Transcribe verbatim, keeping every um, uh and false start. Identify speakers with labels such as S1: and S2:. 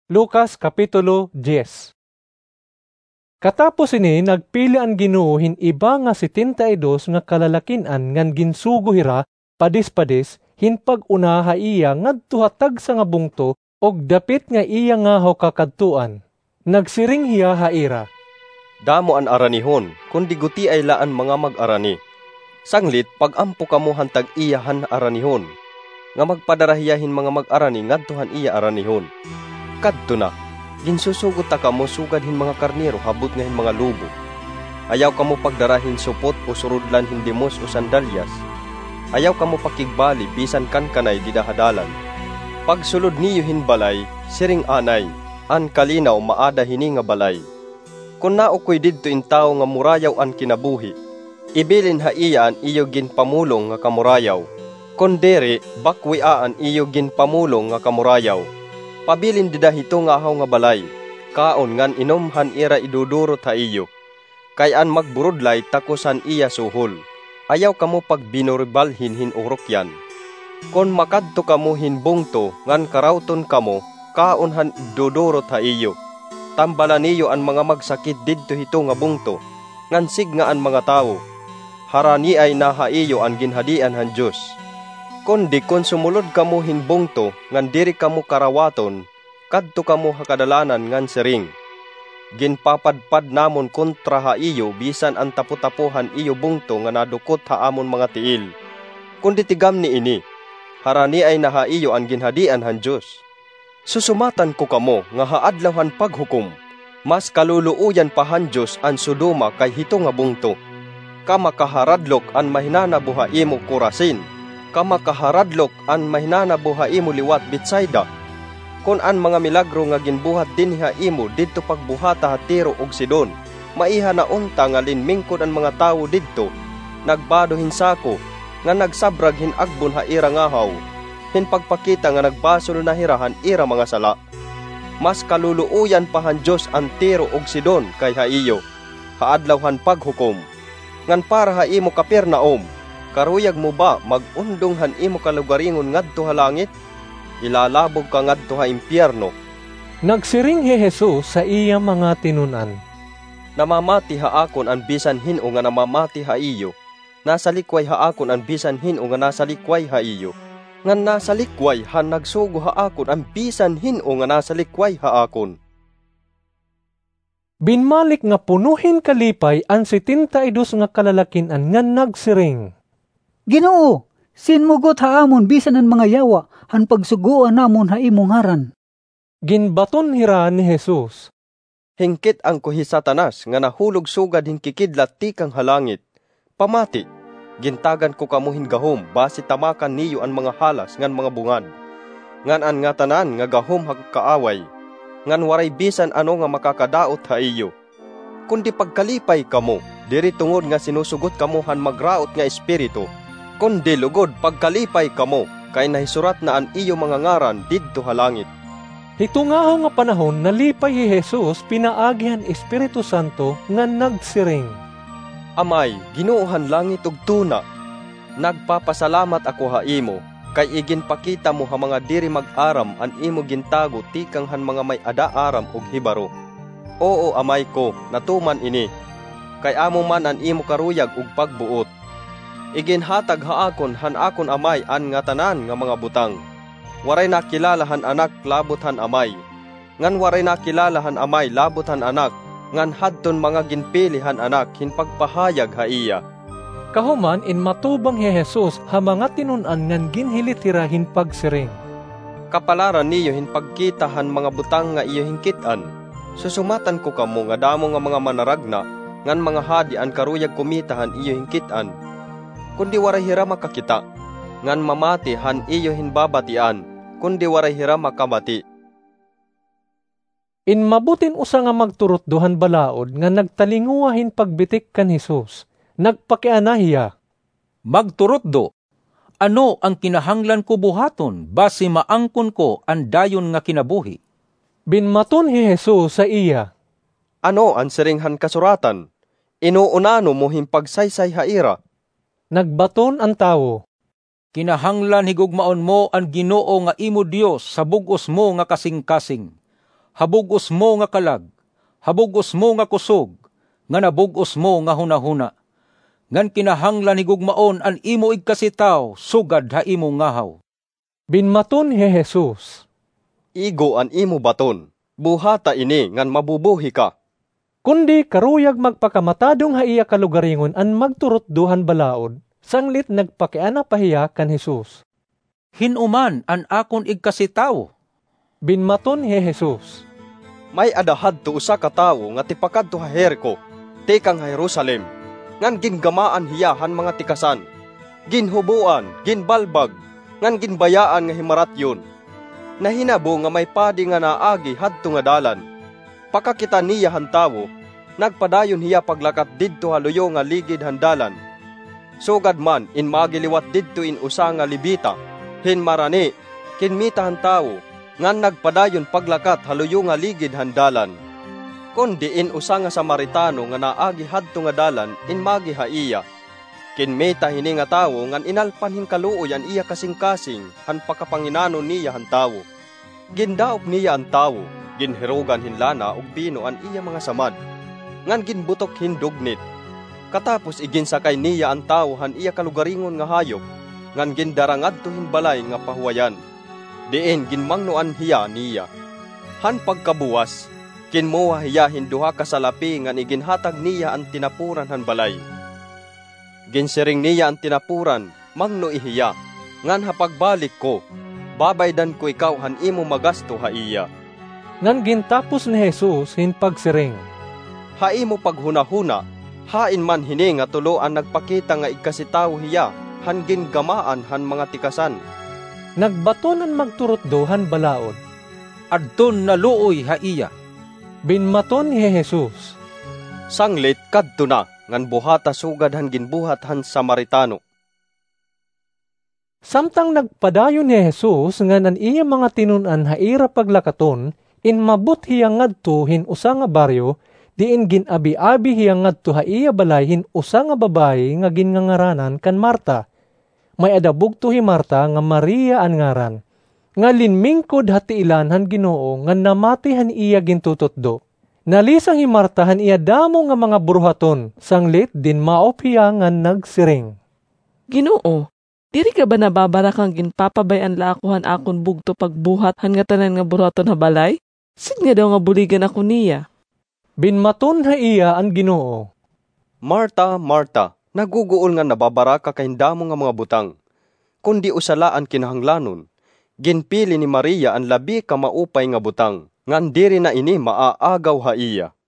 S1: Lucas Kapitulo ten. Katapos ini nagpili ang Ginoo hin iba nga setenta y dos nga kalalakin-an ngan ginsugo hira padis-padis hin pag-una ha iya ngadto hatag sa nga bungto og dapit nga iya nga kakadtuan. Nagsiring hiya ha ira.
S2: Damo an aranihon kundi guti ay laan mga mag-arani. Sanglit pag-ampo kamo hantag iya han aranihon nga magpadarahiyahin mga mag-arani ngadtohan iya aranihon. Kadto na, ginsusugot ta kamo sugad hin mga karnero habot nga hin mga lubo. Ayaw kamo pagdarahin supot o surudlan hindi mos o sandalyas. Ayaw kamo pakigbali bisan kan kanay didahadalan. Pagsulod niyo hin balay, siring anay, an kalinaw maada hini nga balay. Kung naukoy didto in tao nga murayaw an kinabuhi, ibilin ha iya an iyo ginpamulong nga kamurayaw. Kung dere, bakwiaan iyo ginpamulong nga kamurayaw. Pabilin dida hito nga ahaw nga balay, kaon ngan inomhan ira idudurot ha iyo. Kayan magburudlay takusan iya suhol. Ayaw kamo pagbinuribalhin hin urokyan. Kon makadto kamo hin bungto ngan karawton kamo, kaon han idudurot ha iyo. Tambalan niyo an mga magsakit didto hito nga bungto, ngan sig nga an mga tao. Harani ay naha iyo an ginhadian han Diyos. Kundi kon sumulod kamo hin bungto ngan diri kamo karawaton, kadto kamo hakadalanan ngan siring. Ginpapadpad namon kontra ha iyo bisan ang tapo-tapohan iyo bungto nga nadukot ha amon mga tiil. Kundi tigam ni ini, harani ay naha iyo ang ginhadian han Diyos. Susumatan ko kamo nga haadlaw han paghukom, mas kaluluuyan pa han Diyos an Sodoma kay hito nga bungto. Kama kaharadlok an mahinana buha imo Korasin, kama kaharadlok an mahinana buha imo liwat Betsaida. Kon an mga milagro nga ginbuhat dinhi ha imo didto pagbuhata ha Tiro og Sidon, maiha na unta nga linmingkod ang mga tawo didto, nagbado hinsako nga nagsabrag hin agbon ha ira ngahaw, hin pagpakita nga nagbasol na hirahan ira mga sala. Mas kaluluuyan pa han Diyos ang Tiro og Sidon kay ha iyo, haadlaw han paghukom. Ngan para ha imo Kapernaum, karuyag mo ba magundong han imo kalugaringon ngadto ha langit? Ilalabog ka ngadto ha impyerno.
S1: Nagsiring hi Jesus sa iya mga tinunan.
S2: Namamati ha akon an bisan hin-o nga namamati ha iyo. Nasa likway ha akon an bisan hin-o nga nasa likway ha iyo. Ngan nasa likway han nagsugo ha akon an bisan hin-o nga nasa likway ha akon.
S1: Binmalik nga punuhin kalipay ang setenta y dos nga kalalakin-an nga nagsiring.
S3: Ginoo, sinmugot ha amon bisan ang mga yawa, han pagsuguan namon ha imong ngaran.
S1: Ginbaton hira ni Jesus.
S2: Hingkit ang kuhi Satanas nga nahulog sugad hin kikidlat tikang halangit. Pamati, gintagan ko kamo hin gahom basi tamakan niyo ang mga halas ngan mga bungad. Ngan an nga tanan nga gahom hagkaaway, ngan waray bisan ano nga makakadaot ha iyo. Kundi pagkalipay kamo, diri tungod nga sinusugot kamo han magraot nga espiritu. Kundi lugod pagkalipay kamo, kay nahisurat na an iyo mga ngaran didto ha langit.
S1: Hitungaho nga panahon nalipay hi Jesus pinaagihan Espiritu Santo nga nagsiring.
S2: Amay, Ginoohan langit ug tuna, nagpapasalamat ako ha imo, kay iginpakita mo ha mga diri mag-aram an imo gintago tikang han mga may ada-aram ug hibaro. Oo amay ko, natuman ini, kay amo man an imo karuyag ug pagbuot. Iginhatag ha akon han akon amay an nga tanan nga mga butang. Waray nakilala han anak labot han amay. Ngan waray nakilala han amay labot han anak. Ngan hadton mga ginpili han anak hin pagpahayag ha iya.
S1: Kahuman in matubang hi Jesus ha mga tinunan ngan ginhilit hira hin pagsiring.
S2: Kapalaran niyo hin pagkita han mga butang nga iyo hingkitan. Susumatan ko kamo nga damo nga mga manaragna ngan mga hadi an karuyag kumita han iyo hingkitan. Kundi waray hira makakita, ngan mamati han iyo hinbabatian, kundi waray hira makamati.
S1: In mabutin usa nga magturot duhan balaod nga nagtalinguwahin pagbitik kan Jesus, nagpakianahiya.
S4: Magturot do, ano ang kinahanglan ko buhaton, basi maangkon ko ang dayon nga kinabuhi?
S1: Binmaton hi Jesus sa iya.
S2: Ano ang siringhan kasuratan? Inuunano mo himpagsaysay haira?
S1: Nagbaton ang tawo.
S4: Kinahanglan higugmaon mo ang Ginoo nga imo Dios sa bug-os mo nga kasing-kasing. Habugos mo nga kalag, habugos mo nga kusog, nga nabugos mo nga hunahuna. Ngan kinahanglan higugmaon an imo igkasitaw, sugad ha imo ngahaw.
S1: Binmaton ni Jesus.
S2: Igo an imo baton, buhata ini ngan mabubuhi ka.
S1: Kundi karuyag magpakamatadong haiya kalugaringon an magturot duhan balaod, sanglit nagpakiana pahiya kan Jesus.
S4: Hinuman an akon igkasitaw.
S1: Binmaton ni Jesus.
S2: May adahad to usa ka tawo nga tipakad to ha Jerico, tekang ha Jerusalem, ngan gingamaan hiyahan mga tikasan, ginhubuan, ginbalbag, ngan ginbayaan nga himaratyon. Nahinabo nga may padi nga naagi hadto nga dalan. Pakakita niya han tawo, nagpadayon hiya paglakat didto haluyo nga ligid handalan. Sugad man in magiliwat didto in usa nga libita, hin marani, kinmita han tawo, ngan nagpadayon paglakat haluyo nga ligid handalan. Kundi in usa nga Samaritano nga naagi hadto nga dalan in magi haiya. Kinmita hini nga tawo ngan inalpan hin kaluoy an iya kasing-kasing han pakapanginano niya han tawo. Gindaop niya ang tawo, ginhirugan hinlana og bino an iya mga samad, ngan ginbutok hindugnit. Katapos iginsakay niya ang tawo han iya kalugaringon nga hayop, ngan gindarangad to hinbalay nga pahuwayan. Diin ginmangnoan hiya niya. Han pagkabuwas, kinmuha hiya hinduha kasalapi ngan iginhatag niya ang tinapuran han balay. Ginsiring niya ang tinapuran, mangno ihiya, ngan hapagbalik ko, babaydan ko ikaw han imo magasto ha iya.
S1: Ngan gintapos ni Jesus hin pagsiring.
S2: Hai mo paghunahuna, hain man hini nga tuloan nagpakita nga igkasitaw hiya, han gingamaan han mga tikasan.
S1: Nagbatonan magturot do han balaod.
S4: Adton naluoy ha iya.
S1: Binmaton ni Jesus.
S2: Sanglit kadto na, ngan buhata sugad han ginbuhat han Samaritano.
S1: Samtang nagpadayon ni Jesus ngan an iya mga tinunan haira paglakaton, in mabut hiya ngadto hin usa nga baryo, diin ginabi-abi hiya ngadto ha iya balay hin usa nga babayi nga ginngaranan kan Marta. May adabog to hi Marta nga Maria an ngaran. Nga linmingkod hati ilan han Ginoo nga namati han iya gintutotdo. Nalisang hi Marta han iya damo nga mga buruhaton, sanglit din maop hiya nga nagsiring.
S5: Ginoo, diri ka ba nababara kang ginpapabayan laakuhan akon bugto pagbuhat han nga tanan nga buruhaton ha balay? Sid nga daw nga buligan ako niya.
S1: Binmaton ha iya ang Ginoo.
S2: Marta, Marta, naguguol nga nababara ka kahindamo nga mga butang. Kundi usalaan kinahanglanon, ginpili ni Maria ang labi ka maupay nga butang, ngan diri na ini maaagaw ha iya.